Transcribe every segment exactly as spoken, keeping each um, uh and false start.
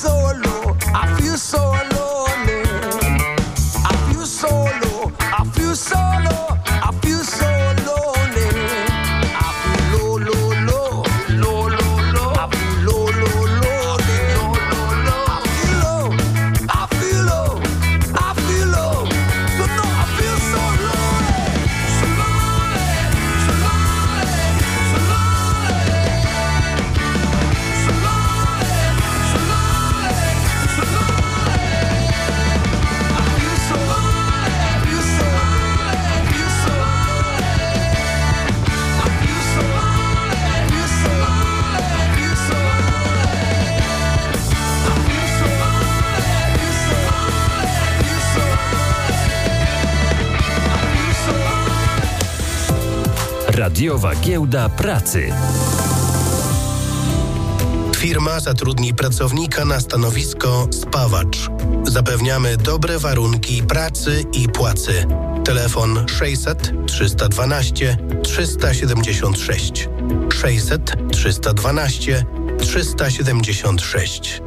so low, I feel so lonely. I feel so low, I feel so low, I feel so lonely. I feel low, low, low, low, low, low. I feel low, low, low, low, low, low. I feel low, I feel low, I feel low. So no, I feel so lonely, so lonely, so lonely, so lonely, so lonely, so lonely, so lonely. I feel so lonely, I feel so lonely, I feel so lonely. I feel so lonely, I feel so lonely, I feel so lonely. I feel so lonely, I feel so lonely, I feel so lonely. I feel so lonely. Radiowa Giełda Pracy. Firma zatrudni pracownika na stanowisko spawacz. Zapewniamy dobre warunki pracy i płacy. Telefon sześćset trzysta dwanaście trzysta siedemdziesiąt sześć. sześćset trzysta dwanaście trzysta siedemdziesiąt sześć.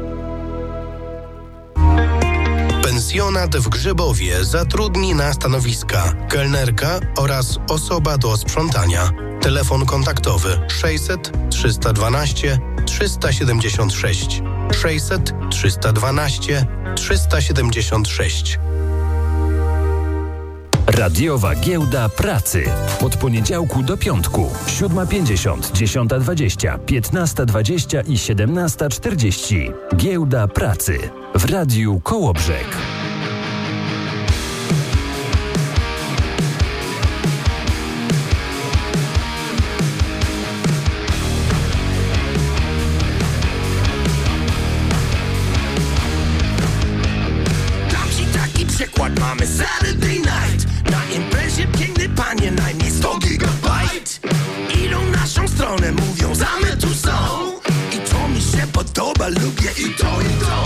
Pensjonat w Grzybowie zatrudni na stanowiska kelnerka oraz osoba do sprzątania. Telefon kontaktowy sześćset trzysta dwanaście trzysta siedemdziesiąt sześć. sześćset trzysta dwanaście trzysta siedemdziesiąt sześć. Radiowa Giełda Pracy. Od poniedziałku do piątku. siódma pięćdziesiąt, dziesiąta dwadzieścia, piętnasta dwadzieścia i siedemnasta czterdzieści. Giełda Pracy. W Radiu Kołobrzeg. Dam ci taki przykład, mamy Saturday night. Na imprezie piękny panie, najmniej sto gigabajt. Idą naszą stronę, mówią same tu są. I to mi się podoba, lubię i to, i to.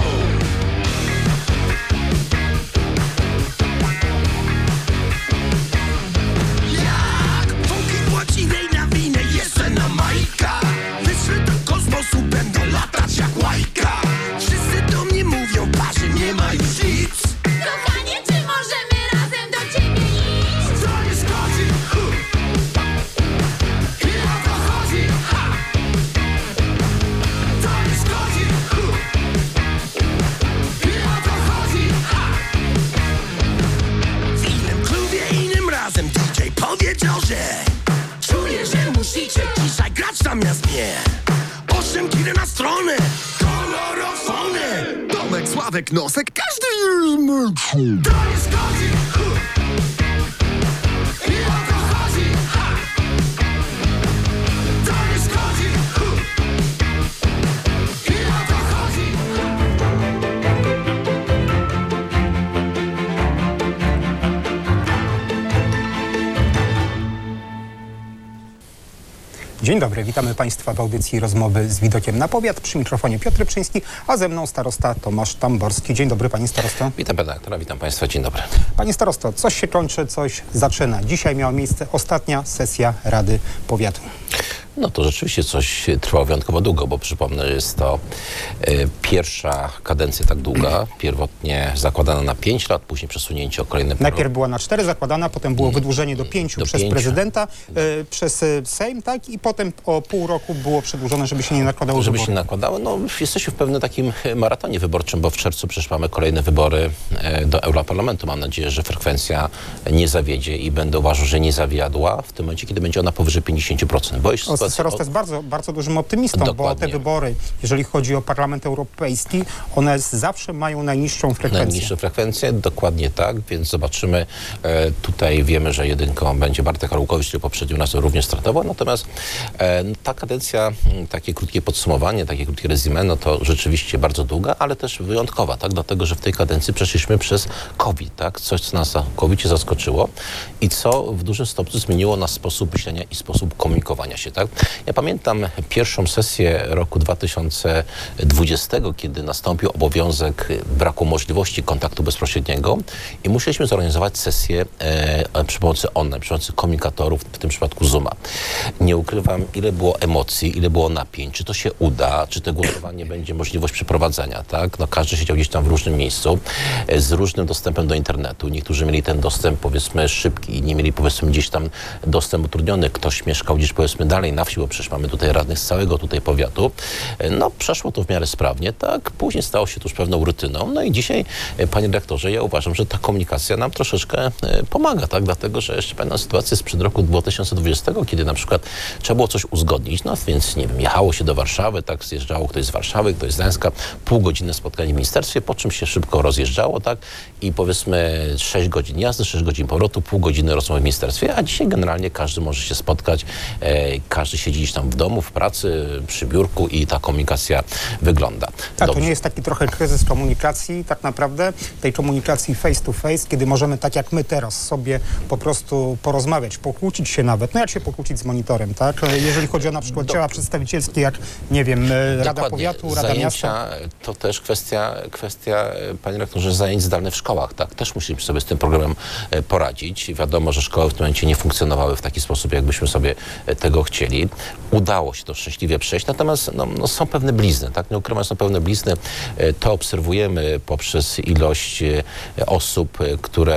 Jak funky płaci rej na winę, jeszcze na majka. Wyszły do kosmosu, będą latać jak łajka. Wszyscy do mnie mówią, parze nie ma już nic. Kochanie, czy możemy razem do ciebie iść? Co nie szkodzi? Huh. I o to chodzi. Ha. To nie szkodzi. Huh. I o to chodzi. Ha. W innym klubie, innym razem D J powiedział, że czuję, że musicie dzisiaj grać zamiast mnie. Osiem kilo na stronę, kolorofony. Tomek, Sławek, Nosek, każdy już męczy. To nie szkodzi. Huh. I o to chodzi. Ha. To nie szkodzi. Huh. I o to chodzi. Dzień dobry, witamy Państwa w audycji Rozmowy z widokiem na powiat. Przy mikrofonie Piotr Rybczyński, a ze mną starosta Tomasz Tamborski. Dzień dobry, panie starosto. Witam pana redaktora, witam państwa, dzień dobry. Panie starosto, coś się kończy, coś zaczyna. Dzisiaj miała miejsce ostatnia sesja Rady Powiatu. No to rzeczywiście coś trwało wyjątkowo długo, bo przypomnę, że jest to y, pierwsza kadencja tak długa, pierwotnie zakładana na pięć lat, później przesunięcie o kolejne... Najpierw była na cztery zakładana, potem było wydłużenie do pięciu do przez pięciu. prezydenta, y, przez y, Sejm, tak? I potem o pół roku było przedłużone, żeby się nie nakładało Żeby wybory. się nakładało, no jesteśmy w pewnym takim maratonie wyborczym, bo w czerwcu przecież mamy kolejne wybory e, do Europarlamentu. Mam nadzieję, że frekwencja nie zawiedzie i będę uważał, że nie zawiadła w tym momencie, kiedy będzie ona powyżej pięćdziesiąt procent. Bo jest O, sytuacja... starosta jest bardzo, bardzo dużym optymistą, Dokładnie. bo te wybory, jeżeli chodzi o Parlament Europejski, one zawsze mają najniższą frekwencję. Najniższą frekwencję, dokładnie tak, więc zobaczymy. E, tutaj wiemy, że jedynką będzie Bartek Arłukowicz, który poprzednim razem również startował, natomiast e, ta kadencja, takie krótkie podsumowanie, takie krótkie resume, no to rzeczywiście bardzo długa, ale też wyjątkowa, tak, dlatego, że w tej kadencji przeszliśmy przez COVID, tak, coś, co nas całkowicie zaskoczyło i co w dużym stopniu zmieniło nasz sposób myślenia i sposób komunikowania się, tak. Ja pamiętam pierwszą sesję roku dwa tysiące dwudziestego, kiedy nastąpił obowiązek braku możliwości kontaktu bezpośredniego i musieliśmy zorganizować sesję e, przy pomocy online, przy pomocy komunikatorów, w tym przypadku Zooma. Nie ukrywam, ile było emocji, ile było napięć, czy to się uda, czy to głosowanie będzie możliwość przeprowadzenia, tak? No każdy siedział gdzieś tam w różnym miejscu, e, z różnym dostępem do internetu. Niektórzy mieli ten dostęp, powiedzmy, szybki, inni mieli, powiedzmy, gdzieś tam dostęp utrudniony. Ktoś mieszkał gdzieś, powiedzmy, dalej na wsi, bo przecież mamy tutaj radnych z całego tutaj powiatu. No, przeszło to w miarę sprawnie, tak? Później stało się to już pewną rutyną. No i dzisiaj, panie redaktorze, ja uważam, że ta komunikacja nam troszeczkę pomaga, tak? Dlatego, że jeszcze pamiętam sytuację sprzed roku dwa tysiące dwudziestego, kiedy na przykład trzeba było coś uzgodnić, no więc, nie wiem, jechało się do Warszawy, tak? Zjeżdżało ktoś z Warszawy, ktoś z Gdańska, półgodzinne spotkanie w ministerstwie, po czym się szybko rozjeżdżało, tak? I powiedzmy sześć godzin jazdy, sześć godzin powrotu, pół godziny rozmowy w ministerstwie, a dzisiaj generalnie każdy może się spotkać, e, każdy siedzi gdzieś tam w domu, w pracy, przy biurku i ta komunikacja wygląda. A to nie jest taki trochę kryzys komunikacji tak naprawdę, tej komunikacji face to face, kiedy możemy tak jak my teraz sobie po prostu porozmawiać, pokłócić się nawet, no jak się pokłócić z monitorem, tak? Jeżeli chodzi o na przykład Do... ciała przedstawicielskie, jak, nie wiem, Rada Dokładnie. Powiatu, Rada Zajęcia, Miasta. To też kwestia, kwestia, panie rektorze, zajęć zdalnych w szkołach, tak? Też musimy sobie z tym problemem poradzić. Wiadomo, że szkoły w tym momencie nie funkcjonowały w taki sposób, jakbyśmy sobie tego chcieli. Udało się to szczęśliwie przejść, natomiast no, no są pewne blizny, tak? Nie ukrywam, są pewne blizny. To obserwujemy poprzez ilość osób, które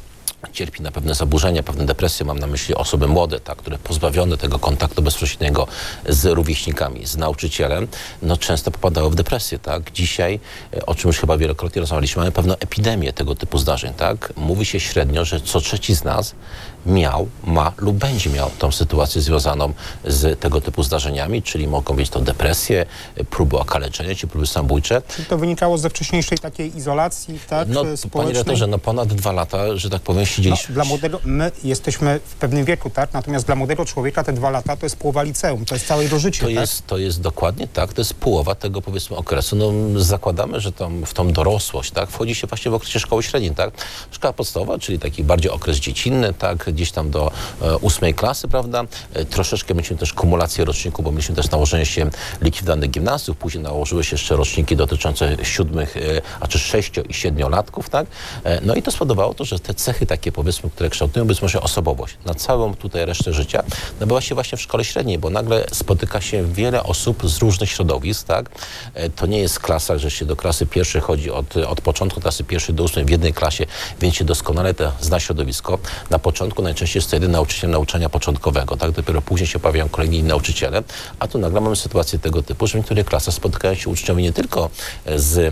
cierpi na pewne zaburzenia, pewne depresje, mam na myśli osoby młode, tak, które pozbawione tego kontaktu bezpośredniego z rówieśnikami, z nauczycielem, no często popadały w depresję, tak. Dzisiaj, o czym już chyba wielokrotnie rozmawialiśmy, mamy pewną epidemię tego typu zdarzeń, tak. Mówi się średnio, że co trzeci z nas miał, ma lub będzie miał tą sytuację związaną z tego typu zdarzeniami, czyli mogą być to depresje, próby okaleczenia, czy próby samobójcze. Czyli to wynikało ze wcześniejszej takiej izolacji, tak, no, społecznej? Panie redaktorze, no ponad dwa lata, że tak powiem, siedzieliśmy... No, dla młodego, my jesteśmy w pewnym wieku, tak, natomiast dla młodego człowieka te dwa lata to jest połowa liceum, to jest całe jego życie, to tak? Jest, to jest dokładnie tak, to jest połowa tego, powiedzmy, okresu. No, zakładamy, że tam, w tą dorosłość, tak, wchodzi się właśnie w okresie szkoły średniej, tak. Szkoła podstawowa, czyli taki bardziej okres dziecinny, tak, gdzieś tam do e, ósmej klasy, prawda. E, troszeczkę mieliśmy też kumulację roczników, bo mieliśmy też nałożenie się likwidowanych gimnazjów, później nałożyły się jeszcze roczniki dotyczące siódmych, e, a czy sześcio- i siedmiolatków, tak. E, no i to spowodowało to, że te cechy takie, powiedzmy, które kształtują być może osobowość na całą tutaj resztę życia, nabyła się właśnie w szkole średniej, bo nagle spotyka się wiele osób z różnych środowisk, tak. E, to nie jest klasa, że się do klasy pierwszej chodzi od, od początku klasy pierwszej do ósmej w jednej klasie, więc się doskonale te zna środowisko. Na początku najczęściej jest to jeden nauczyciel nauczania początkowego, tak? Dopiero później się pojawiają kolejni nauczyciele, a tu nagle mamy sytuację tego typu, że w niektórych klasach spotykają się uczniowie nie tylko z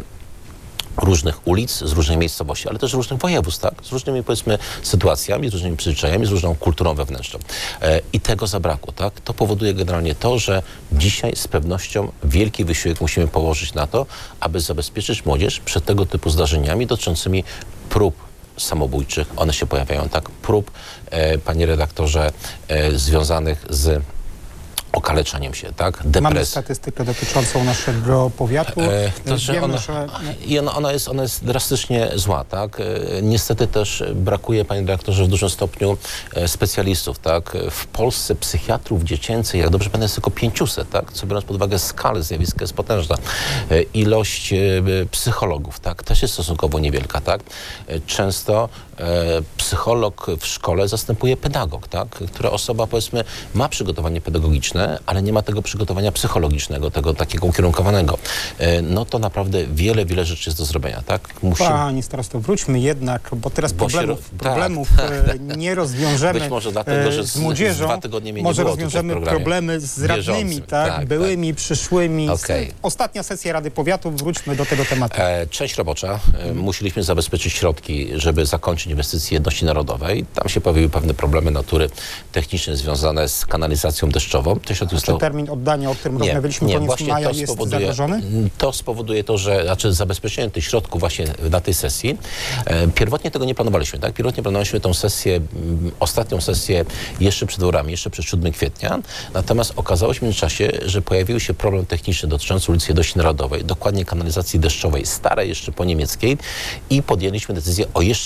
różnych ulic, z różnych miejscowości, ale też z różnych województw, tak? Z różnymi, powiedzmy, sytuacjami, z różnymi przyzwyczajami, z różną kulturą wewnętrzną. E, I tego zabrakło, tak? To powoduje generalnie to, że dzisiaj z pewnością wielki wysiłek musimy położyć na to, aby zabezpieczyć młodzież przed tego typu zdarzeniami dotyczącymi prób samobójczych. One się pojawiają, tak? Prób, e, panie redaktorze, e, związanych z okaleczeniem się, tak? Depres. Mamy statystykę dotyczącą naszego powiatu. E, to, że Wiemy, ona, że... I ona, ona, jest, ona jest drastycznie zła, tak? E, niestety też brakuje, panie dyrektorze, w dużym stopniu e, specjalistów, tak? W Polsce psychiatrów dziecięcych, jak dobrze pamiętam, jest tylko pięćset, tak? Co biorąc pod uwagę skalę zjawiska jest potężna. E, ilość e, psychologów, tak? Też jest stosunkowo niewielka, tak? E, często e, psycholog w szkole zastępuje pedagog, tak? Która osoba, powiedzmy, ma przygotowanie pedagogiczne, ale nie ma tego przygotowania psychologicznego, tego takiego ukierunkowanego. No to naprawdę wiele, wiele rzeczy jest do zrobienia, tak? Musimy... Pani starosto, wróćmy jednak, bo teraz bo problemów, się... problemów tak. nie rozwiążemy Być może dlatego, że z młodzieżą. Dwa tygodnie mnie może nie było rozwiążemy problemy z radnymi, tak? tak? Byłymi, tak. przyszłymi. Okay. Ostatnia sesja Rady Powiatu, wróćmy do tego tematu. E, część robocza. E, musieliśmy zabezpieczyć środki, żeby zakończyć inwestycje jedności narodowej. Tam się pojawiły pewne problemy natury technicznej związane z kanalizacją deszczową. To Czy zostało... termin oddania, o którym rozmawialiśmy koniec właśnie maja, to jest spowoduje, zagrożony? To spowoduje to, że znaczy zabezpieczenie tych środków właśnie na tej sesji. E, pierwotnie tego nie planowaliśmy, tak? Pierwotnie planowaliśmy tą sesję, m, ostatnią sesję jeszcze przed wyborami, jeszcze przed siódmego kwietnia. Natomiast okazało się w międzyczasie, że pojawił się problem techniczny dotyczący ulicy Jedności Narodowej, dokładnie kanalizacji deszczowej, starej jeszcze po niemieckiej i podjęliśmy decyzję o jeszcze jednej sesji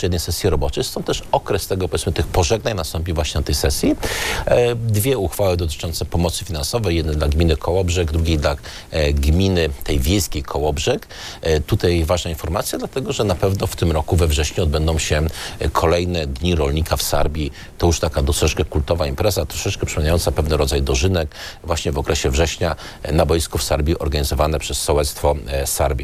sesji roboczej. Stąd też okres tego, powiedzmy, tych pożegnań nastąpi właśnie na tej sesji. Dwie uchwały dotyczące pomocy finansowej, jedna dla gminy Kołobrzeg, drugiej dla gminy tej wiejskiej Kołobrzeg. Tutaj ważna informacja, dlatego że na pewno w tym roku we wrześniu odbędą się kolejne Dni Rolnika w Sarbii. To już taka troszeczkę kultowa impreza, troszeczkę przypominająca pewien rodzaj dożynek właśnie w okresie września na boisku w Sarbii organizowane przez sołectwo Sarbię.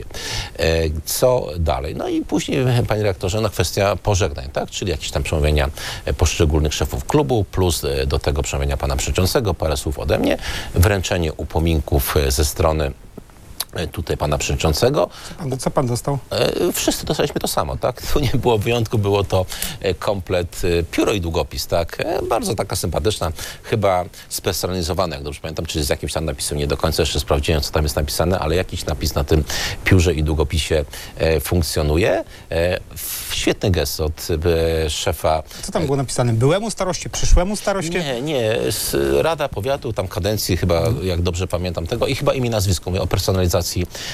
Co dalej? No i później, panie redaktorze, no kwestia pożegnań, tak? Czyli jakieś tam przemówienia poszczególnych szefów klubu, plus do tego przemówienia pana przewodniczącego, parę słów ode mnie, wręczenie upominków ze strony tutaj pana przewodniczącego. Co pan, co pan dostał? E, wszyscy dostaliśmy to samo, tak? Tu nie było wyjątku, było to e, komplet e, pióro i długopis, tak? E, bardzo taka sympatyczna, chyba spersonalizowana, jak dobrze pamiętam, czyli z jakimś tam napisem, nie do końca jeszcze sprawdziłem, co tam jest napisane, ale jakiś napis na tym piórze i długopisie e, funkcjonuje. E, świetny gest od e, szefa. Co tam było napisane? Byłemu staroście, przyszłemu staroście? Nie, nie. Z Rada Powiatu, tam kadencji chyba, jak dobrze pamiętam tego, i chyba imię, nazwisko, mówię o personalizacji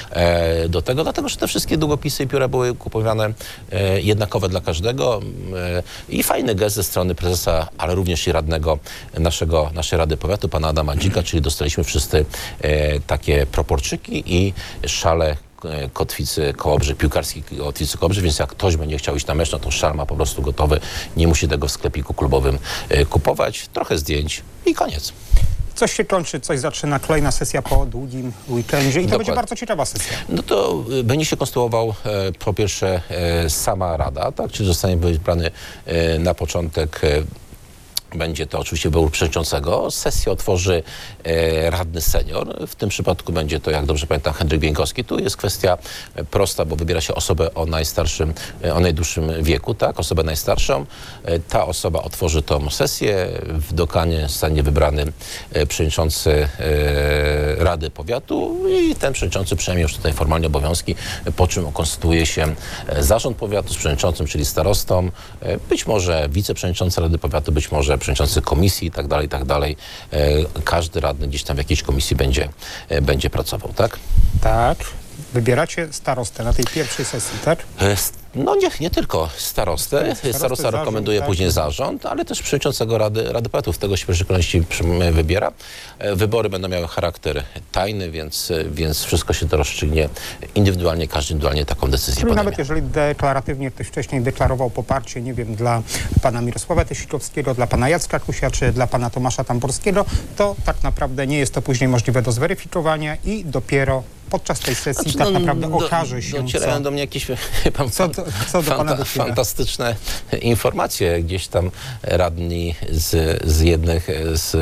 do tego, dlatego że te wszystkie długopisy i pióra były kupowane jednakowe dla każdego i fajny gest ze strony prezesa, ale również i radnego naszego, naszej Rady Powiatu, pana Adama Dzika, czyli dostaliśmy wszyscy takie proporczyki i szale kotwicy Kołobrzeg, piłkarskiej kotwicy Kołobrzeg, więc jak ktoś będzie chciał iść na mecz, no to szal ma po prostu gotowy, nie musi tego w sklepiku klubowym kupować, trochę zdjęć i koniec. Coś się kończy, coś zaczyna, kolejna sesja po długim weekendzie i to Dokładnie. będzie bardzo ciekawa sesja. No to y, będzie się konstruował e, po pierwsze e, sama Rada, tak, czyli zostanie wybrany e, na początek e, będzie to oczywiście wybór przewodniczącego. Sesję otworzy e, radny senior. W tym przypadku będzie to, jak dobrze pamiętam, Henryk Bieńkowski. Tu jest kwestia prosta, bo wybiera się osobę o najstarszym, o najdłuższym wieku, tak, osobę najstarszą. E, ta osoba otworzy tą sesję. W dokanie zostanie wybrany e, przewodniczący e, Rady Powiatu i ten przewodniczący przejmie już tutaj formalnie obowiązki, po czym konstytuuje się zarząd powiatu z przewodniczącym, czyli starostą, e, być może wiceprzewodniczący Rady Powiatu, być może przewodniczący komisji i tak dalej, i tak dalej. Każdy radny gdzieś tam w jakiejś komisji będzie, będzie pracował, tak? Tak. Wybieracie starostę na tej pierwszej sesji, tak? No nie, nie tylko starostę. Starosta rekomenduje tak. Później zarząd, ale też przewodniczącego Rady, Rady Powiatów. Tego się w pierwszej kolejności wybiera. Wybory będą miały charakter tajny, więc, więc wszystko się to rozstrzygnie indywidualnie, każdy indywidualnie taką decyzję Czyli podejmie. nawet jeżeli deklaratywnie ktoś wcześniej deklarował poparcie, nie wiem, dla pana Mirosława Tesikowskiego, dla pana Jacka Kusia, czy dla pana Tomasza Tamborskiego, to tak naprawdę nie jest to później możliwe do zweryfikowania i dopiero podczas tej sesji znaczy, tak no, naprawdę do, okaże się, docierają co... do mnie jakieś pan, co, to, co do pana fanta, fantastyczne informacje. Gdzieś tam radni z, z jednych z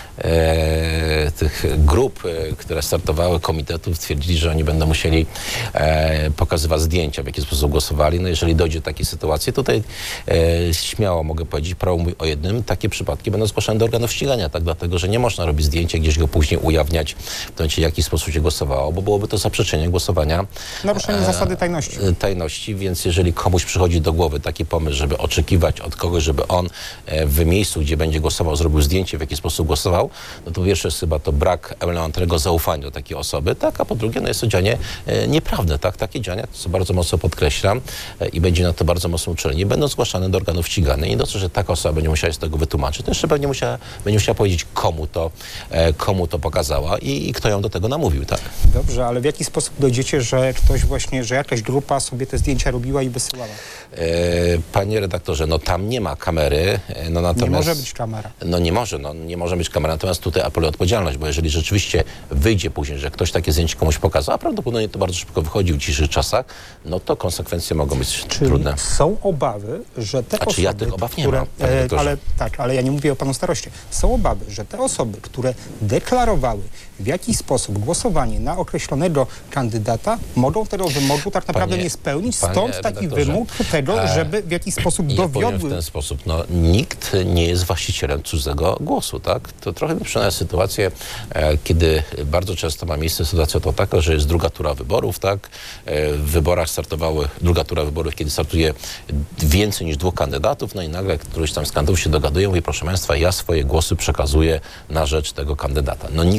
e, tych grup, które startowały, komitetów, twierdzili, że oni będą musieli e, pokazywać zdjęcia, w jaki sposób głosowali. No jeżeli dojdzie do takiej sytuacji, tutaj e, śmiało mogę powiedzieć, prawo mówi o jednym, takie przypadki będą zgłaszane do organów ścigania, tak, dlatego, że nie można robić zdjęcia, gdzieś go później ujawniać, w tym, w jaki sposób się głosowało, bo było byłoby to zaprzeczenie głosowania. Naruszenie e, zasady tajności. Tajności, więc jeżeli komuś przychodzi do głowy taki pomysł, żeby oczekiwać od kogoś, żeby on e, w miejscu, gdzie będzie głosował, zrobił zdjęcie, w jaki sposób głosował, no to po pierwsze jest chyba to brak elementarnego zaufania do takiej osoby, tak, a po drugie no jest to działanie e, nieprawne, tak, takie działania, co bardzo mocno podkreślam e, i będzie na to bardzo mocno uczelnie, będą zgłaszane do organów ściganych i do to, że taka osoba będzie musiała się z tego wytłumaczyć, to jeszcze będzie musiała, będzie musiała powiedzieć, komu to, e, komu to pokazała i, i kto ją do tego namówił, tak. Dobrze, ale w jaki sposób dojdziecie, że ktoś właśnie, że jakaś grupa sobie te zdjęcia robiła i wysyłała? E, panie redaktorze, no tam nie ma kamery, no natomiast... Nie może być kamera. No nie może, no nie może być kamera, natomiast tutaj apeluję o odpowiedzialność, bo jeżeli rzeczywiście wyjdzie później, że ktoś takie zdjęcie komuś pokazał, a prawdopodobnie to bardzo szybko wychodzi w dzisiejszych czasach, no to konsekwencje mogą być Czyli trudne. są obawy, że te a osoby, czy ja tych obaw nie które, mam, e, ale tak, ale ja nie mówię o panu staroście. Są obawy, że te osoby, które deklarowały w jakiś sposób głosowanie na określonego kandydata, mogą tego wymogu tak naprawdę panie, nie spełnić. Stąd taki wymóg tego, żeby w jakiś sposób ja dowiodły... w ten sposób, no nikt nie jest właścicielem cudzego głosu, tak? To trochę mi przypomina sytuację, e, kiedy bardzo często ma miejsce sytuacja to taka, że jest druga tura wyborów, tak? E, w wyborach startowały, druga tura wyborów, kiedy startuje więcej niż dwóch kandydatów, no i nagle któryś tam z kandydatów się dogaduje, mówi, proszę państwa, ja swoje głosy przekazuję na rzecz tego kandydata. No nikt nie jest właścicielem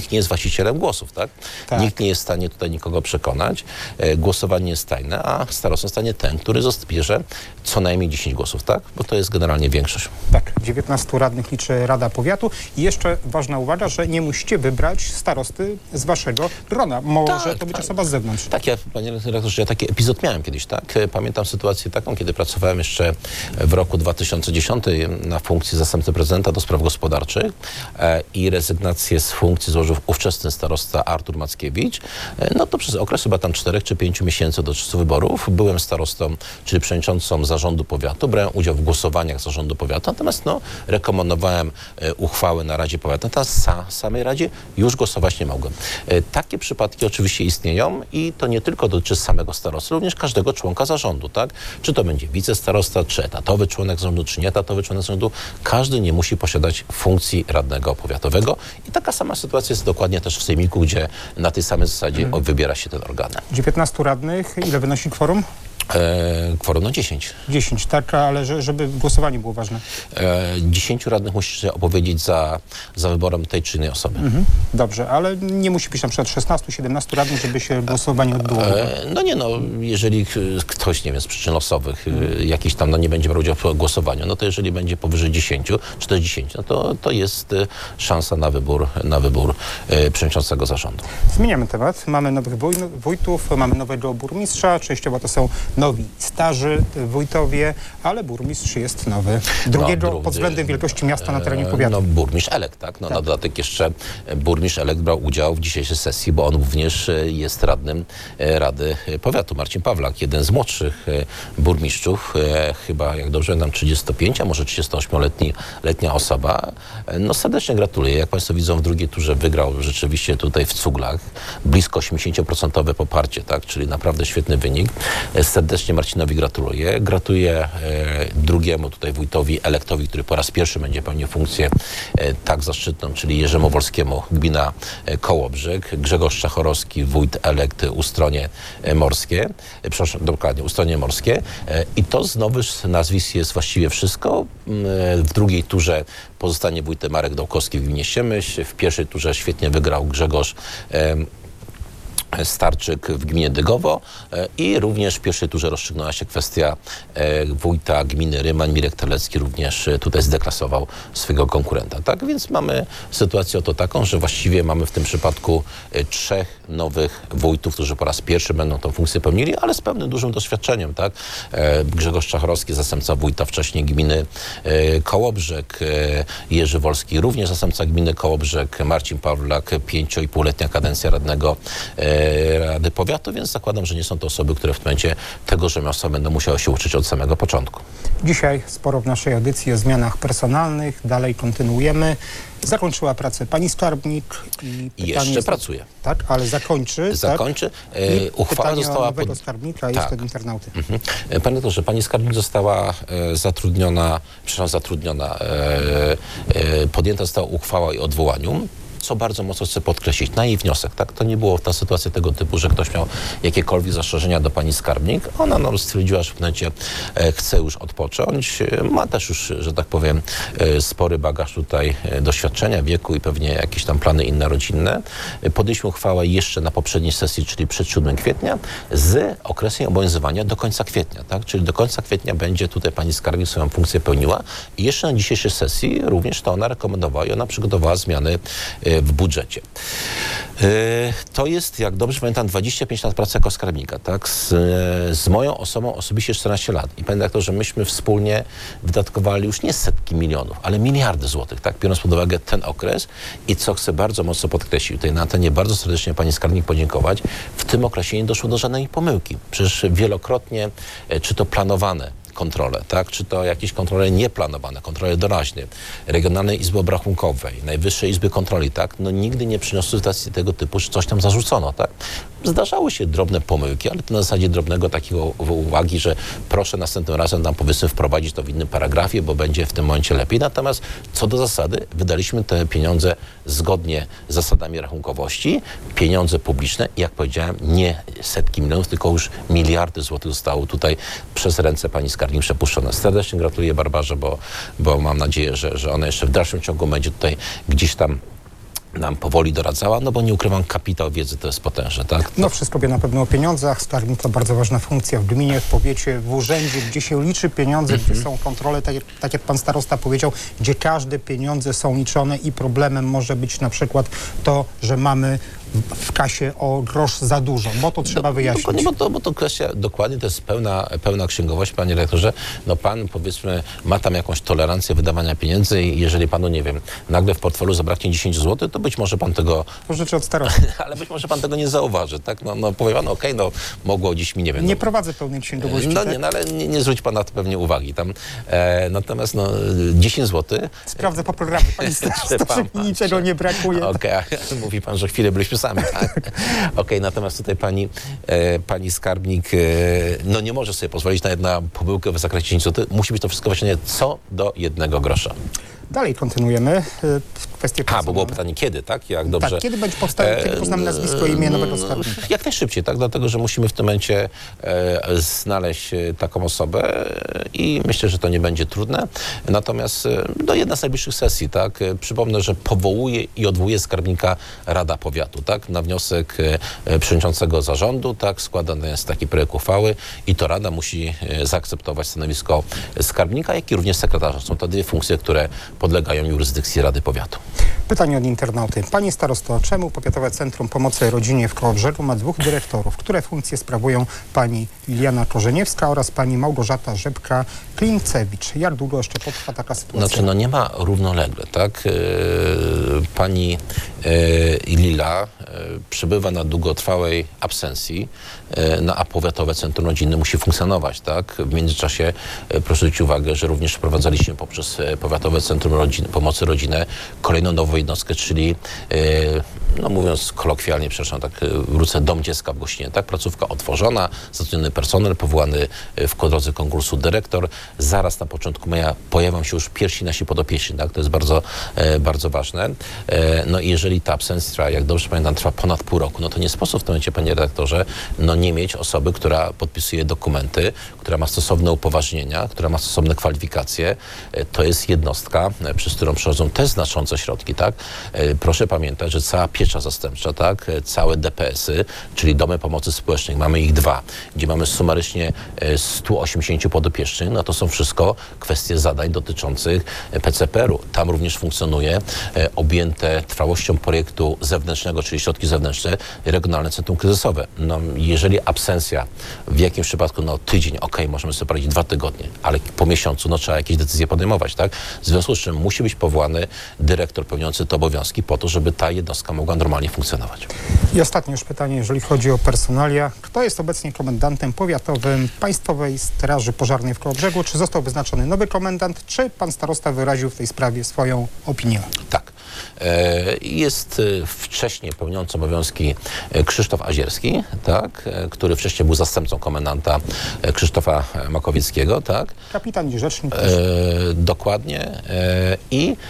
właścicielem głosów, tak? Tak. Nikt nie jest w stanie tutaj nikogo przekonać. E, głosowanie jest tajne, a starostą stanie ten, który bierze co najmniej dziesięć głosów, tak? Bo to jest generalnie większość. Tak, dziewiętnastu radnych liczy Rada Powiatu. I jeszcze ważna uwaga, że nie musicie wybrać starosty z waszego grona. Może Tak, to być tak. osoba z zewnątrz. Tak, ja, panie redaktorze, ja taki epizod miałem kiedyś, tak? Pamiętam sytuację taką, kiedy pracowałem jeszcze w roku dwa tysiące dziesiątym na funkcji zastępcy prezydenta do spraw gospodarczych e, i rezygnację z funkcji złożył ówczesny starosta Artur Mackiewicz. E, no to przez okres chyba tam czterech czy pięciu miesięcy do czasu wyborów byłem starostą, czyli przewodniczącą zarządu powiatu, brałem udział w głosowaniach zarządu powiatu, natomiast no, rekomendowałem e, uchwały na Radzie Powiatu, natomiast sa, samej Radzie już głosować nie mogłem. E, takie przypadki oczywiście istnieją i to nie tylko dotyczy samego starosty, również każdego członka zarządu, tak? Czy to będzie wicestarosta, czy etatowy członek zarządu, czy nieetatowy członek zarządu, każdy nie musi posiadać funkcji radnego powiatowego i taka sama sytuacja jest dokładnie też w sejmiku, gdzie na tej samej zasadzie hmm. wybiera się ten organ. dziewiętnastu radnych, ile wynosi kworum? E, kworum no dziesięć. dziesięć, tak, ale że, żeby głosowanie było ważne. E, dziesięciu radnych musi się opowiedzieć za, za wyborem tej czy innej osoby. Mhm. Dobrze, ale nie musi być na przykład szesnastu, siedemnastu radnych, żeby się głosowanie odbyło. E, no nie no, jeżeli ktoś, nie wiem, z przyczyn losowych hmm. jakiś tam no, nie będzie brał udziału w głosowaniu, no to jeżeli będzie powyżej dziesięciu, czy też dziesięciu, no to, to jest szansa na wybór, na wybór e, przewodniczącego zarządu. Zmieniamy temat. Mamy nowych wuj- wójtów, mamy nowego burmistrza, częściowo to są nowi starzy wójtowie, ale burmistrz jest nowy. Drugiego no, drugi, pod względem wielkości miasta na terenie powiatu. No burmistrz elekt, tak? No tak. Na dodatek jeszcze burmistrz elekt brał udział w dzisiejszej sesji, bo on również jest radnym Rady Powiatu. Marcin Pawlak, jeden z młodszych burmistrzów, chyba jak dobrze pamiętam trzydziestopięcio, a może trzydziestoośmioletni letnia osoba. No serdecznie gratuluję. Jak państwo widzą, w drugiej turze wygrał rzeczywiście tutaj w Cuglach. Blisko osiemdziesiąt procent poparcie, tak? Czyli naprawdę świetny wynik. Serdecznie Marcinowi gratuluję. Gratuluję e, drugiemu tutaj wójtowi elektowi, który po raz pierwszy będzie pełnił funkcję e, tak zaszczytną, czyli Jerzemu Wolskiemu, gmina e, Kołobrzeg. Grzegorz Czachorowski, wójt elekt Ustronie e, Morskie. E, przepraszam, dokładnie, Ustronie Morskie. E, I to z nowych nazwisk jest właściwie wszystko. E, w drugiej turze pozostanie wójtem Marek Dołkowski w gminie Siemyśl. W pierwszej turze świetnie wygrał Grzegorz e, Starczyk w gminie Dygowo i również w pierwszej turze rozstrzygnęła się kwestia wójta gminy Rymań. Mirek Terlecki również tutaj zdeklasował swojego konkurenta. Tak więc mamy sytuację oto taką, że właściwie mamy w tym przypadku trzech nowych wójtów, którzy po raz pierwszy będą tą funkcję pełnili, ale z pewnym dużym doświadczeniem. Tak? Grzegorz Czachorowski, zastępca wójta wcześniej gminy Kołobrzeg, Jerzy Wolski, również zastępca gminy Kołobrzeg, Marcin Pawlak, pięcio i półletnia kadencja radnego Rady Powiatu, więc zakładam, że nie są to osoby, które w tym momencie tego rzemiosła będą musiały się uczyć od samego początku. Dzisiaj sporo w naszej audycji o zmianach personalnych. Dalej kontynuujemy. Zakończyła pracę pani skarbnik i jeszcze jest, pracuje. Tak, ale zakończy. Zakończy. Tak? E, uchwała została nowego pod... skarbnika tak. jest od internauty. Mhm. Panie doktorze, pani skarbnik została e, zatrudniona, przepraszam, zatrudniona, e, e, podjęta została uchwała o odwołaniu. Co bardzo mocno chcę podkreślić, na jej wniosek, tak? To nie było ta sytuacja tego typu, że ktoś miał jakiekolwiek zastrzeżenia do pani skarbnik. Ona nam stwierdziła, że w momencie e, chce już odpocząć. Ma też już, że tak powiem, e, spory bagaż tutaj e, doświadczenia, wieku i pewnie jakieś tam plany inne rodzinne. E, podjęliśmy uchwałę jeszcze na poprzedniej sesji, czyli przed siódmego kwietnia, z okresem obowiązywania do końca kwietnia, tak? Czyli do końca kwietnia będzie tutaj pani skarbnik swoją funkcję pełniła i jeszcze na dzisiejszej sesji również to ona rekomendowała i ona przygotowała zmiany e, w budżecie. To jest, jak dobrze pamiętam, dwadzieścia pięć lat pracy jako skarbnika, tak? Z, z moją osobą osobiście czternaście lat. I pamiętam to, że myśmy wspólnie wydatkowali już nie setki milionów, ale miliardy złotych, tak? Biorąc pod uwagę ten okres i co chcę bardzo mocno podkreślić, tutaj na antenie bardzo serdecznie pani skarbnik podziękować, w tym okresie nie doszło do żadnej pomyłki. Przecież wielokrotnie, czy to planowane kontrole, tak? Czy to jakieś kontrole nieplanowane, kontrole doraźne, Regionalnej Izby Obrachunkowej, Najwyższej Izby Kontroli, tak? No nigdy nie przyniosły sytuacji tego typu, że coś tam zarzucono, tak? Zdarzały się drobne pomyłki, ale to na zasadzie drobnego takiego uwagi, że proszę następnym razem nam powiedzmy wprowadzić to w innym paragrafie, bo będzie w tym momencie lepiej. Natomiast co do zasady, wydaliśmy te pieniądze zgodnie z zasadami rachunkowości, pieniądze publiczne i jak powiedziałem, nie setki milionów, tylko już miliardy złotych zostało tutaj przez ręce pani skarbnik przepuszczone. Serdecznie gratuluję Barbarze, bo, bo mam nadzieję, że, że ona jeszcze w dalszym ciągu będzie tutaj gdzieś tam nam powoli doradzała, no bo nie ukrywam, kapitał wiedzy to jest potężny, tak? No wszystko wie na pewno o pieniądzach. Skarbnik to bardzo ważna funkcja w gminie, w powiecie, w urzędzie, gdzie się liczy pieniądze, mm-hmm. gdzie są kontrole, tak, tak jak pan starosta powiedział, gdzie każde pieniądze są liczone i problemem może być na przykład to, że mamy w kasie o grosz za dużo, bo to trzeba do, wyjaśnić. Dokładnie, bo to, bo to kwestia, dokładnie to jest pełna, pełna księgowość, panie rektorze. No pan, powiedzmy, ma tam jakąś tolerancję wydawania pieniędzy i jeżeli panu, nie wiem, nagle w portfelu zabraknie dziesięć złotych, to być może pan tego... Pożyczę od starosty. Ale być może pan tego nie zauważy, tak? No, no powie pan, okej, okay, no mogło dziś mi, nie wiem... Nie no, prowadzę pełnej księgowości. No tak? nie, no ale nie, nie zwróci pan na to pewnie uwagi tam. E, natomiast no dziesięć złotych... Sprawdzę po programie, pani starosta, że mi niczego nie brakuje. Okej, okay. Mówi pan, że chwilę byliśmy sami, tak? Okej, okay, natomiast tutaj pani, e, pani skarbnik e, no nie może sobie pozwolić na jedną pomyłkę w zakresie dziesięć złotych. Musi być to wszystko właśnie co do jednego grosza. Dalej kontynuujemy kwestię. A, bo było pytanie kiedy, tak? Jak dobrze... Tak, kiedy będzie powstał, e, kiedy poznamy nazwisko i imię nowego skarbnika? Jak najszybciej, tak? Dlatego, że musimy w tym momencie e, znaleźć taką osobę i myślę, że to nie będzie trudne. Natomiast no, jedna z najbliższych sesji, tak? Przypomnę, że powołuje i odwołuje skarbnika Rada Powiatu, tak? Na wniosek e, przewodniczącego zarządu, tak? Składany jest taki projekt uchwały i to Rada musi e, zaakceptować stanowisko skarbnika, jak i również sekretarza. Są to dwie funkcje, które podlegają jurysdykcji Rady Powiatu. Pytanie od internauty. Panie starosto, czemu Powiatowe Centrum Pomocy Rodzinie w Kołobrzegu ma dwóch dyrektorów? Które funkcje sprawują pani Liliana Korzeniewska oraz pani Małgorzata Rzepka-Klincewicz? Jak długo jeszcze potrwa taka sytuacja? Znaczy, no nie ma równolegle, tak? Yy, pani yy, Lila yy, przebywa na długotrwałej absencji, yy, no, a Powiatowe Centrum Rodziny musi funkcjonować, tak? W międzyczasie yy, proszę zwrócić uwagę, że również wprowadzaliśmy poprzez yy, Powiatowe Centrum Rodziny, Pomocy Rodzinę kolejną nową jednostkę, czyli yy, no mówiąc kolokwialnie, przepraszam, tak wrócę, Dom Dziecka w Gościnie, tak? Placówka otworzona, zatrudniony personel, powołany w drodze konkursu dyrektor. Zaraz na początku maja pojawią się już pierwsi nasi podopieczni, tak? To jest bardzo, e, bardzo ważne. E, no i jeżeli ta absencja, jak dobrze pamiętam, trwa ponad pół roku, no to nie sposób w tym momencie, panie redaktorze, no nie mieć osoby, która podpisuje dokumenty, która ma stosowne upoważnienia, która ma stosowne kwalifikacje. E, to jest jednostka, e, przez którą przechodzą też znaczące środki, tak? E, proszę pamiętać, że cała piecza zastępcza, tak? E, całe D P S-y, czyli Domy Pomocy Społecznej, mamy ich dwa, gdzie mamy sumarycznie e, sto osiemdziesiąt podopiecznych, no to są wszystko kwestie zadań dotyczących P C P R u. Tam również funkcjonuje e, objęte trwałością projektu zewnętrznego, czyli środki zewnętrzne, Regionalne Centrum Kryzysowe. No, jeżeli absencja w jakimś przypadku, no tydzień, okej, okay, możemy sobie poradzić dwa tygodnie, ale po miesiącu, no trzeba jakieś decyzje podejmować, tak? W związku z czym musi być powołany dyrektor pełniący te obowiązki po to, żeby ta jednostka mogła normalnie funkcjonować. I ostatnie już pytanie, jeżeli chodzi o personalia. Kto jest obecnie komendantem powiatowym Państwowej Straży Pożarnej w Kołobrzegu? Czy został wyznaczony nowy komendant, czy pan starosta wyraził w tej sprawie swoją opinię? Tak. Jest wcześniej pełniący obowiązki Krzysztof Azierski, tak, który wcześniej był zastępcą komendanta Krzysztofa Makowieckiego, tak. Kapitan i rzecznik. E, dokładnie. E, I e,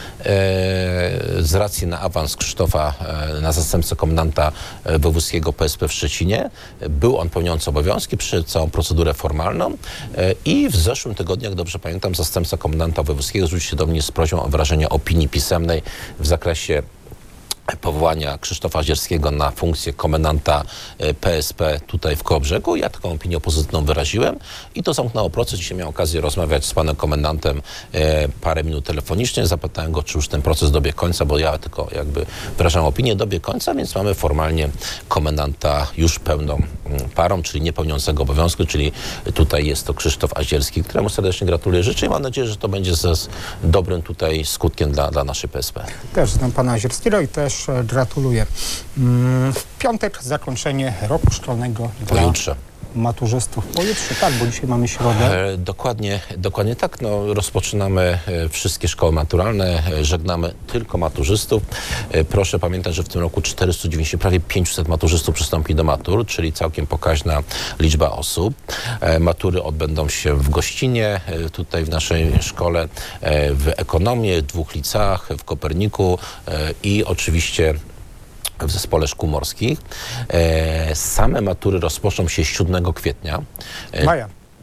z racji na awans Krzysztofa e, na zastępcę komendanta wojewódzkiego P S P w Szczecinie był on pełniący obowiązki, przyszedł całą procedurę formalną e, i w zeszłym tygodniu, jak dobrze pamiętam, zastępca komendanta wojewódzkiego zwrócił się do mnie z prośbą o wyrażenie opinii pisemnej w zakresie powołania Krzysztofa Azierskiego na funkcję komendanta P S P tutaj w Kołobrzegu. Ja taką opinię pozytywną wyraziłem i to zamknęło proces. Dzisiaj miałem okazję rozmawiać z panem komendantem e, parę minut telefonicznie. Zapytałem go, czy już ten proces dobiegł końca, bo ja tylko jakby wyrażam opinię, dobiegł końca, więc mamy formalnie komendanta już pełną parą, czyli niepełniącego obowiązku, czyli tutaj jest to Krzysztof Azierski, któremu serdecznie gratuluję. Życzę i mam nadzieję, że to będzie ze dobrym tutaj skutkiem dla, dla naszej P S P. Też znam pana Azierskiego i też gratuluję. W piątek zakończenie roku szkolnego dla Pojutrze. maturzystów. Pojutrze, tak, bo dzisiaj mamy środę. E, dokładnie, dokładnie tak. No, rozpoczynamy e, wszystkie szkoły maturalne, e, żegnamy tylko maturzystów. E, proszę pamiętać, że w tym roku czterysta dziewięćdziesiąt, prawie pięćset maturzystów przystąpi do matur, czyli całkiem pokaźna liczba osób. E, matury odbędą się w Gościnie, e, tutaj w naszej szkole, e, w ekonomii, w dwóch liceach, w Koperniku e, i oczywiście w Zespole Szkół Morskich. E, same matury rozpoczną się siódmego kwietnia. E, Maja.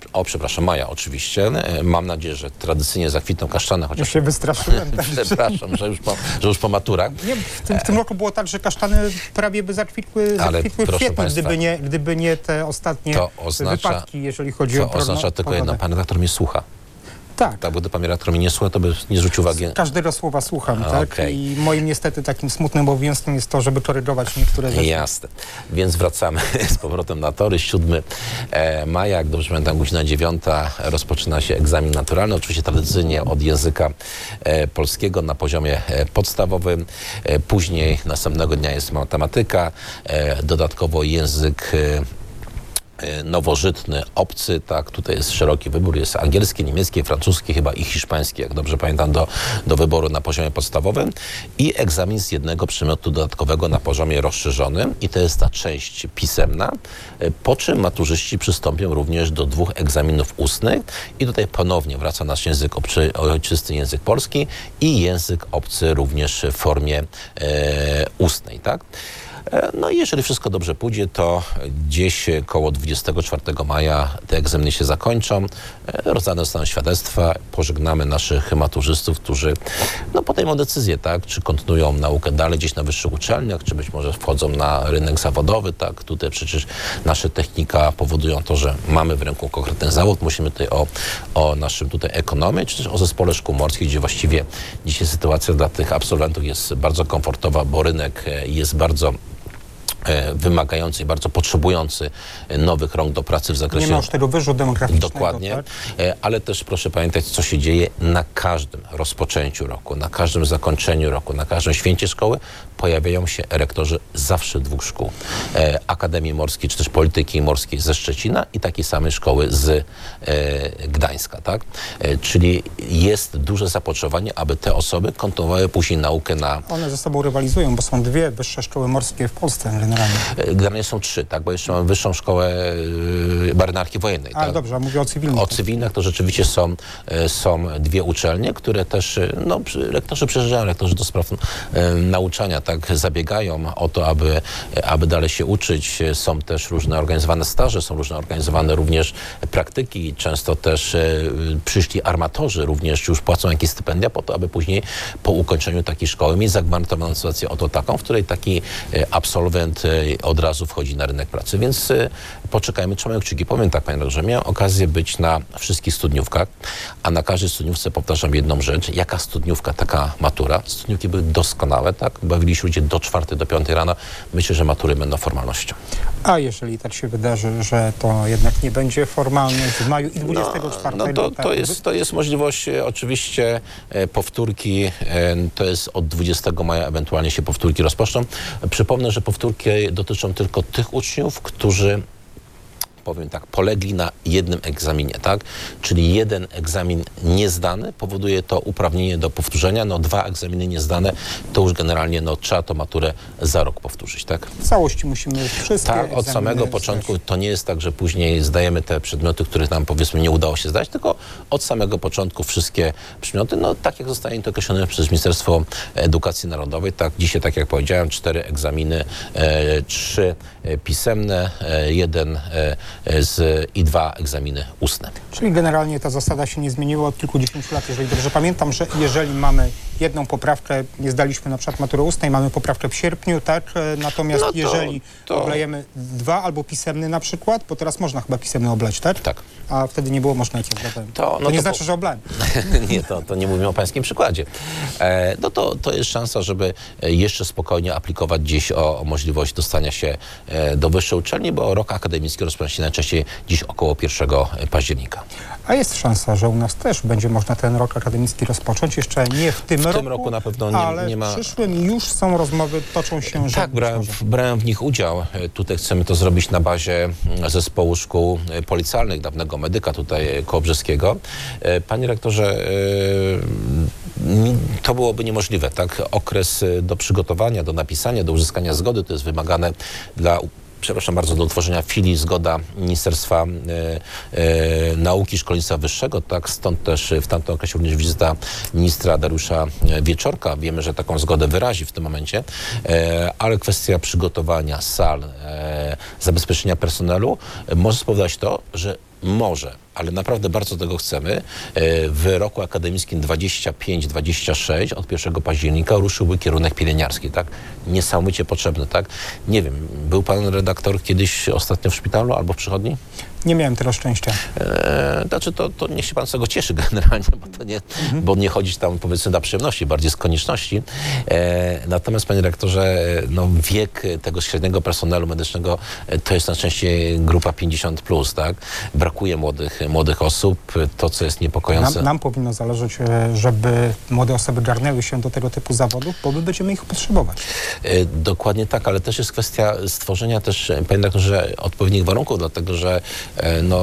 O, przepraszam, maja oczywiście. E, mam nadzieję, że tradycyjnie zakwitną kasztany, Ja chociaż się wystraszyłem. Tak, że- przepraszam, że już po, że już po maturach. Nie, w, tym, w tym roku było tak, że kasztany prawie by zakwitły, Ale zakwitły w proszę kwietniu, państwa, gdyby nie, gdyby nie te ostatnie to oznacza- wypadki, jeżeli chodzi o To progno- oznacza tylko pogodę. jedno, pan redaktor mnie słucha. Tak. Tak, bo gdy pan redaktor mnie nie słucha, to by nie zwrócił uwagi. Każdego słowa słucham, A, tak? okej. I moim niestety takim smutnym obowiązkiem jest to, żeby korygować niektóre rzeczy. Jasne. Więc wracamy z powrotem na tory. siódmego maja, jak dobrze pamiętam, godzina dziewiąta rozpoczyna się egzamin naturalny. Oczywiście tradycyjnie od języka e, polskiego na poziomie e, podstawowym. E, później następnego dnia jest matematyka, e, dodatkowo język e, nowożytny, obcy, tak, tutaj jest szeroki wybór, jest angielski, niemiecki, francuski chyba i hiszpański, jak dobrze pamiętam, do, do wyboru na poziomie podstawowym i egzamin z jednego przedmiotu dodatkowego na poziomie rozszerzonym i to jest ta część pisemna, po czym maturzyści przystąpią również do dwóch egzaminów ustnych i tutaj ponownie wraca nasz język obcy, ojczysty język polski i język obcy również w formie e, ustnej, tak. No i jeżeli wszystko dobrze pójdzie, to gdzieś koło dwudziestego czwartego maja te egzaminy się zakończą, rozdane zostaną świadectwa, pożegnamy naszych maturzystów, którzy no, podejmą decyzję, tak, czy kontynuują naukę dalej gdzieś na wyższych uczelniach, czy być może wchodzą na rynek zawodowy, tak, tutaj przecież nasze technika powodują to, że mamy w ręku konkretny zawód, musimy tutaj o, o naszym tutaj ekonomii, czy też o zespole szkół morskich, gdzie właściwie dzisiaj sytuacja dla tych absolwentów jest bardzo komfortowa, bo rynek jest bardzo wymagający i bardzo potrzebujący nowych rąk do pracy w zakresie... Nie ma już tego wyżu demograficznego. Dokładnie, tak? ale też proszę pamiętać, co się dzieje na każdym rozpoczęciu roku, na każdym zakończeniu roku, na każdym święcie szkoły pojawiają się rektorzy zawsze dwóch szkół. E, Akademii Morskiej, czy też Polityki Morskiej ze Szczecina i takiej samej szkoły z e, Gdańska, tak? E, czyli jest duże zapotrzebowanie, aby te osoby kontynuowały później naukę na... One ze sobą rywalizują, bo są dwie wyższe szkoły morskie w Polsce generalnie. Generalnie są trzy, tak? Bo jeszcze mamy Wyższą Szkołę e, Marynarki Wojennej. A tak? dobrze, a mówię o cywilnych. O cywilnych to rzeczywiście są, e, są dwie uczelnie, które też, e, no, przy- rektorzy przyjeżdżają, rektorzy do spraw e, nauczania, tak, zabiegają o to, aby, aby dalej się uczyć. Są też różne organizowane staże, są różne organizowane również praktyki. Często też e, przyszli armatorzy również już płacą jakieś stypendia po to, aby później po ukończeniu takiej szkoły mieć zagwarantowaną sytuację oto taką, w której taki e, absolwent e, od razu wchodzi na rynek pracy. Więc e, poczekajmy, trzymajmy kciuki. Powiem tak, panie redaktorze, miałem okazję być na wszystkich studniówkach, a na każdej studniówce powtarzam jedną rzecz. Jaka studniówka, taka matura. Studniówki były doskonałe, tak? Bawili się ludzie do czwartej, do piątej rano. Myślę, że matury będą formalnością. A jeżeli tak się wydarzy, że to jednak nie będzie formalne w maju i dwudziestego czwartego... No, no to, tak, to, jest, to jest możliwość e, oczywiście e, powtórki, e, to jest od dwudziestego maja ewentualnie się powtórki rozpoczną. Przypomnę, że powtórki dotyczą tylko tych uczniów, którzy powiem tak, polegli na jednym egzaminie, tak? Czyli jeden egzamin niezdany powoduje to uprawnienie do powtórzenia, no dwa egzaminy niezdane, to już generalnie no, trzeba to maturę za rok powtórzyć, tak? W całości musimy wszystkie Tak, od egzaminy samego zdać. początku to nie jest tak, że później zdajemy te przedmioty, których nam powiedzmy nie udało się zdać, tylko od samego początku wszystkie przedmioty, no tak jak zostanie to określone przez Ministerstwo Edukacji Narodowej, tak dzisiaj, tak jak powiedziałem, cztery egzaminy, e, trzy pisemne, e, jeden e, z, i dwa egzaminy ustne. Czyli generalnie ta zasada się nie zmieniła od kilkudziesięciu lat. Jeżeli dobrze pamiętam, że jeżeli mamy jedną poprawkę, nie zdaliśmy na przykład matury ustnej, mamy poprawkę w sierpniu, tak? E, Natomiast No to- jeżeli to- oblejemy dwa albo pisemny na przykład, bo teraz można chyba pisemny oblać, tak? Tak. A wtedy nie było można, jak ja zdawałem. To- To, no nie to znaczy, po- że oblałem. nie, to, to nie mówimy o pańskim przykładzie. E, no to, to jest szansa, żeby jeszcze spokojnie aplikować gdzieś o, o możliwość dostania się e, do wyższej uczelni, bo rok akademicki rozpoczyna się najczęściej dziś około pierwszego października. A jest szansa, że u nas też będzie można ten rok akademicki rozpocząć. Jeszcze nie w tym W tym roku, roku na pewno nie- ale nie ma- w przyszłym już są rozmowy, toczą się, że Tak, brałem, w- brałem w nich udział. E, Tutaj chcemy to zrobić na bazie mm, zespołu szkół e, policjalnych, dawnego medyka tutaj e, kołobrzeskiego. E, Panie rektorze, e, ni- to byłoby niemożliwe, tak? Okres e, do przygotowania, do napisania, do uzyskania zgody to jest wymagane dla przepraszam bardzo, do utworzenia filii zgoda Ministerstwa e, e, Nauki i Szkolnictwa Wyższego, tak, stąd też w tamtym okresie również wizyta ministra Dariusza Wieczorka. Wiemy, że taką zgodę wyrazi w tym momencie, e, ale kwestia przygotowania sal, e, zabezpieczenia personelu e, może spowodować to, że Może, ale naprawdę bardzo tego chcemy. W roku akademickim dwadzieścia pięć dwadzieścia sześć od pierwszego października ruszyłby kierunek pielęgniarski, tak? Niesamowicie potrzebny, tak? Nie wiem, był pan redaktor kiedyś ostatnio w szpitalu albo w przychodni? Nie miałem tyle szczęścia. E, znaczy to, to niech się pan z tego cieszy generalnie, bo, to nie, mhm. bo nie chodzi tam powiedzmy dla przyjemności, bardziej z konieczności. E, natomiast panie dyrektorze, no, wiek tego średniego personelu medycznego to jest najczęściej grupa pięćdziesiąt plus, tak? Brakuje młodych, młodych osób, to co jest niepokojące. Nam, nam powinno zależeć, żeby młode osoby garnęły się do tego typu zawodów, bo my będziemy ich potrzebować. E, dokładnie tak, ale też jest kwestia stworzenia też, panie dyrektorze, odpowiednich warunków, dlatego że no,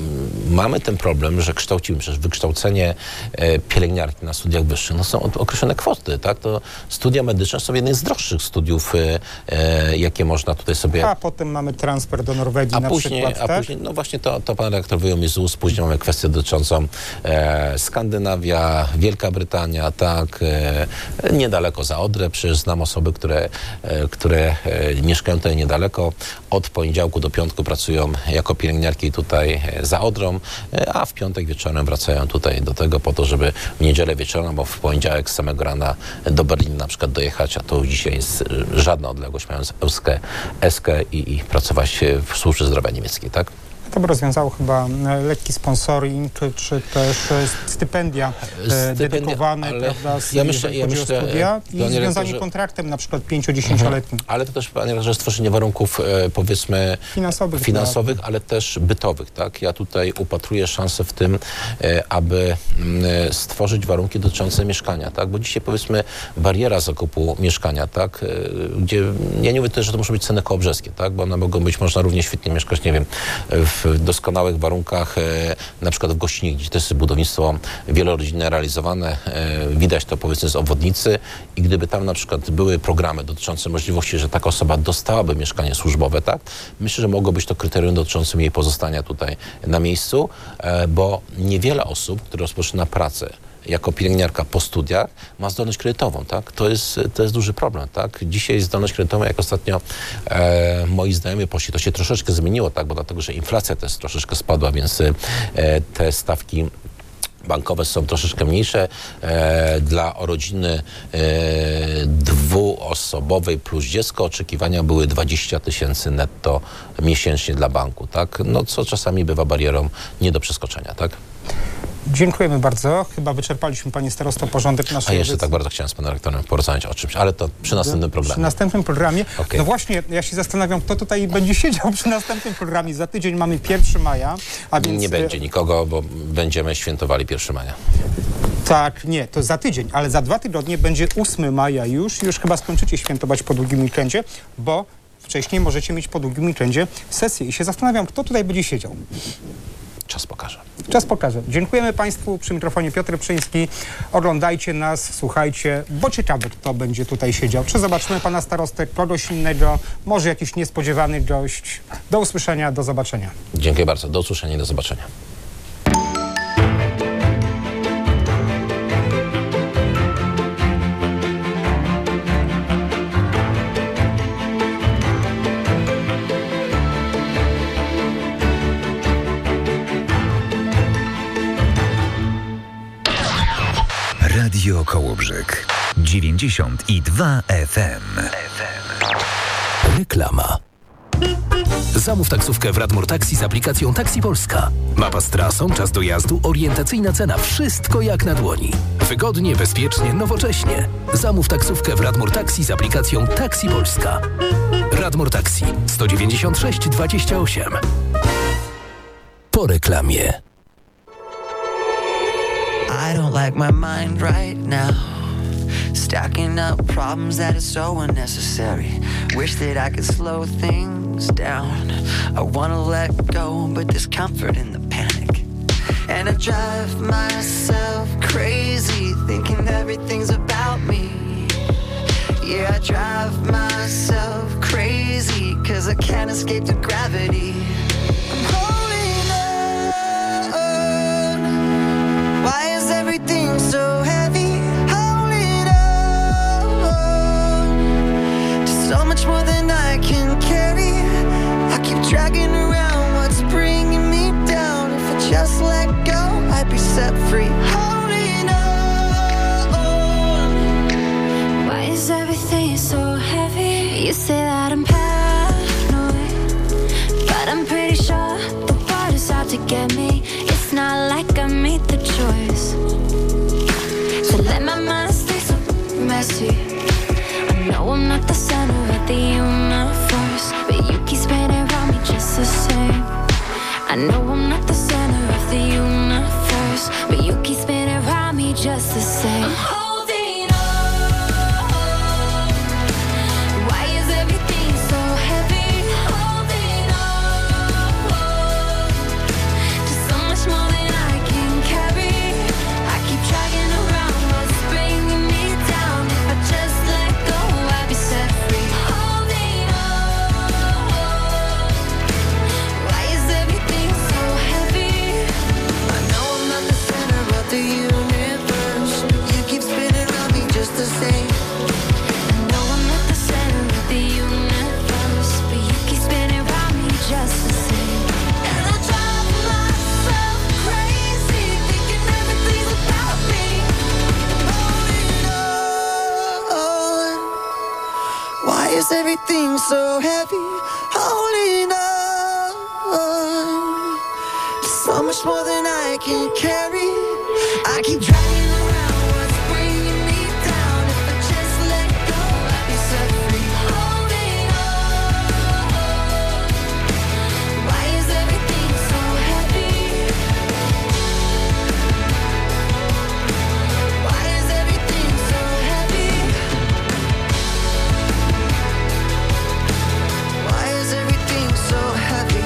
mamy ten problem, że kształcimy, przecież wykształcenie e, pielęgniarki na studiach wyższych, no są określone kwoty, tak? To studia medyczne są jednym z droższych studiów, e, jakie można tutaj sobie... A potem mamy transfer do Norwegii a na później, przykład, A tak? później, no właśnie to, to pan redaktor wyjął mi z ust, później mamy kwestię dotyczącą e, Skandynawia, Wielka Brytania, tak? E, niedaleko za Odrę, przecież znam osoby, które, e, które e, mieszkają tutaj niedaleko, od poniedziałku do piątku pracują jako pielęgniarki tutaj za Odrą, a w piątek wieczorem wracają tutaj do tego po to, żeby w niedzielę wieczorem, bo w poniedziałek z samego rana do Berlina na przykład dojechać, a to dzisiaj jest żadna odległość, mając Eskę, Eskę i, i pracować w służbie zdrowia niemieckiej, tak? To by rozwiązało chyba lekki sponsoring, czy, czy też stypendia, stypendia dedykowane, prawda, z, ja myślę, jeżeli ja chodzi myślę, o studia i panie związanie rektorze, kontraktem na przykład pięcio-dziesięcioletnim. Ale to też, panie redaktorze, stworzenie warunków e, powiedzmy finansowych, finansowych ale też bytowych, tak? Ja tutaj upatruję szansę w tym, e, aby m, stworzyć warunki dotyczące mieszkania, tak? Bo dzisiaj powiedzmy bariera zakupu mieszkania, tak? E, gdzie, ja nie mówię też, że to muszą być ceny kołobrzeskie, tak? Bo one mogą być, można równie świetnie mieszkać, nie wiem, w w doskonałych warunkach, e, na przykład w Gościnie, gdzie to jest budownictwo wielorodzinne realizowane, e, widać to powiedzmy z obwodnicy i gdyby tam na przykład były programy dotyczące możliwości, że taka osoba dostałaby mieszkanie służbowe, tak? Myślę, że mogło być to kryterium dotyczącym jej pozostania tutaj na miejscu, e, bo niewiele osób, które rozpoczyna pracę jako pielęgniarka po studiach, ma zdolność kredytową, tak? To jest, to jest duży problem, tak? Dzisiaj zdolność kredytowa, jak ostatnio e, moi znajomi poszli, to się troszeczkę zmieniło, tak? Bo dlatego, że inflacja też troszeczkę spadła, więc e, te stawki bankowe są troszeczkę mniejsze. E, dla rodziny e, dwuosobowej plus dziecko oczekiwania były dwadzieścia tysięcy netto miesięcznie dla banku, tak? No co czasami bywa barierą nie do przeskoczenia, tak? Dziękujemy bardzo. Chyba wyczerpaliśmy, panie starosto, porządek naszej A jeszcze audycji. tak bardzo chciałem z panem rektorem porozmawiać o czymś, ale to przy następnym programie. Przy następnym programie. Okay. No właśnie, ja się zastanawiam, kto tutaj będzie siedział przy następnym programie. Za tydzień mamy pierwszego maja, a więc... Nie będzie nikogo, bo będziemy świętowali pierwszego maja. Tak, nie, to za tydzień, ale za dwa tygodnie będzie ósmego maja już. Już chyba skończycie świętować po długim weekendzie, bo wcześniej możecie mieć po długim weekendzie sesję. I się zastanawiam, kto tutaj będzie siedział. Czas pokaże. Czas pokaże. Dziękujemy państwu. Przy mikrofonie Piotr Przyński. Oglądajcie nas, słuchajcie, bo ciekawe, kto będzie tutaj siedział. Czy zobaczymy pana starostę, kogoś innego, może jakiś niespodziewany gość. Do usłyszenia, do zobaczenia. Dziękuję bardzo. Do usłyszenia i do zobaczenia. Radio Kołobrzeg dziewięćdziesiąt dwa F M. Reklama. Zamów taksówkę w Radmor Taxi z aplikacją Taxi Polska. Mapa z trasą, czas dojazdu, orientacyjna cena. Wszystko jak na dłoni. Wygodnie, bezpiecznie, nowocześnie. Zamów taksówkę w Radmor Taxi z aplikacją Taxi Polska. Radmor Taxi sto dziewięćdziesiąt sześć dwadzieścia osiem. Po reklamie. I don't like my mind right now. Stacking up problems that are so unnecessary. Wish that I could slow things down. I wanna let go, but there's comfort in the panic. And I drive myself crazy, thinking everything's about me. Yeah, I drive myself crazy, cause I can't escape the gravity. I'm holding on. Why is everything so heavy? Holding on to so much more than I can carry. I keep dragging around what's bringing me down. set free. Holding on. Why is everything so heavy? You say that I'm paranoid, but I'm pretty sure the world is out to get me. It's not like I made the choice to let my mind stay so messy. I know I'm not the center of the universe, but you keep spinning around me just the same. I know I'm not the center of the universe, but you keep spinning around me just the same. I'm holding on. Why is everything so heavy? Holding on to so much more than I can carry. I keep dragging around what's bringing me down. If I just let go, I'll be set free. Holding on. Why is everything so heavy? I know I'm not the center of the universe. You keep spinning around me just the same. I know I'm not the center of the universe, but you keep spinning around me just the same. And I drive myself crazy, thinking everything's about me. Holding on. Why is everything so heavy? Holding on. So much more than I can carry. I keep dragging around what's bringing me down. If I just let go, I'll be set free. Holding on. Why is everything so heavy? Why is everything so heavy? Why is everything so heavy?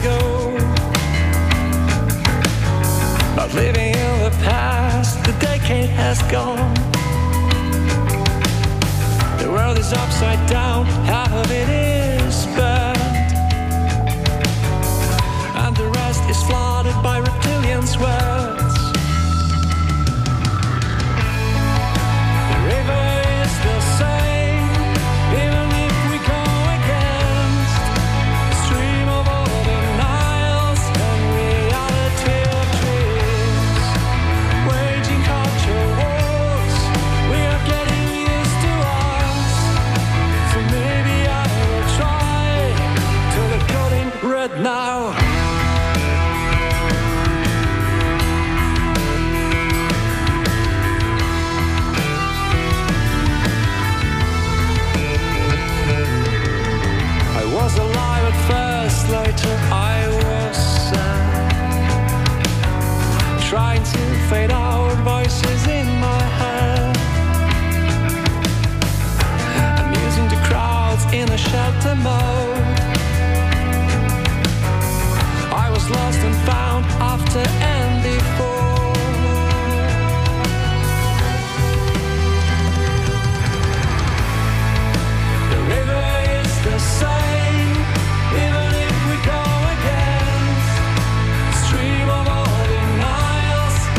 ago. Not living in the past, the decade has gone. The world is upside down, half of it is burned, and the rest is flooded by reptilians' words. The river is the same, even if we go against the stream of all the Niles and reality of dreams. Waging culture wars, we are getting used to us. So maybe I will try till the code in red now. I was alive at first, later I was sad, trying to fade out voices in my head, amusing the crowds in a shelter mode. I was lost and found after end